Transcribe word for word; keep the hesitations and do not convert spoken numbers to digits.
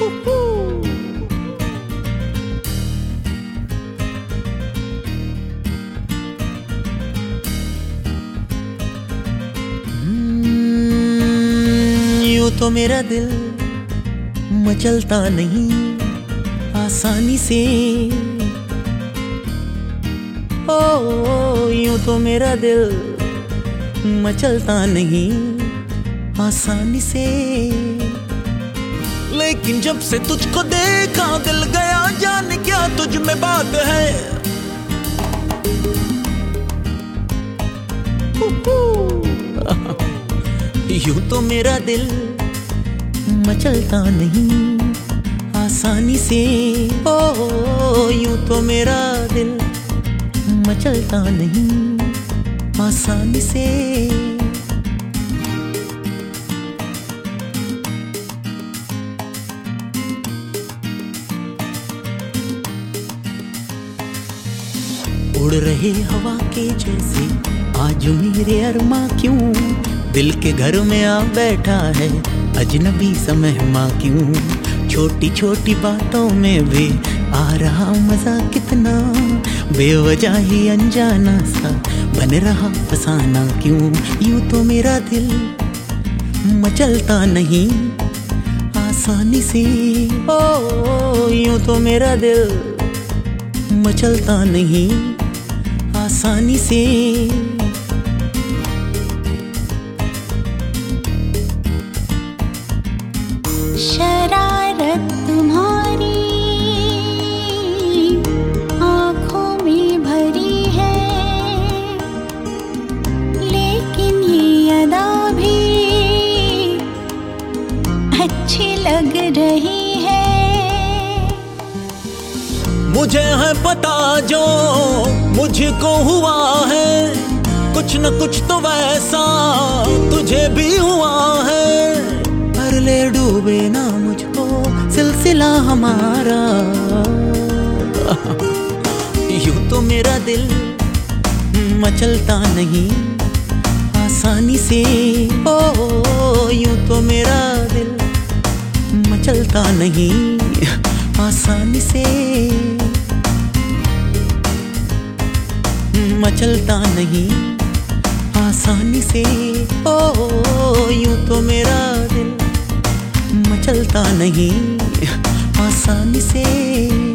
यूं तो मेरा दिल मचलता नहीं आसानी से, ओ यूं तो मेरा दिल मचलता नहीं आसानी से। लेकिन जब से तुझको देखा दिल गया जाने क्या तुझ में बात है। यूं तो मेरा दिल मचलता नहीं आसानी से, ओ यूं तो मेरा दिल मचलता नहीं आसानी से। उड़ रहे हवा के जैसे आज मेरे अरमा क्यों, दिल के घर में आ बैठा है अजनबी सा मेहमा क्यों। छोटी छोटी बातों में भी आ रहा मजा कितना, बेवजह ही अनजाना सा बन रहा फसाना क्यों। यूं तो मेरा दिल मचलता नहीं आसानी से, ओ यूं तो मेरा दिल मचलता नहीं आसानी से। शरारत तुम्हारी आँखों में भरी है, लेकिन ये अदा भी अच्छी लग रही है। मुझे है पता जो मुझको हुआ है, कुछ न कुछ तो वैसा तुझे भी हुआ है। पर ले डूबे ना मुझको सिलसिला हमारा। यूं तो मेरा दिल मचलता नहीं आसानी से, ओ यूं तो मेरा दिल मचलता नहीं आसानी से। मचलता नहीं आसानी से, ओ यूं तो मेरा दिल मचलता नहीं आसानी से।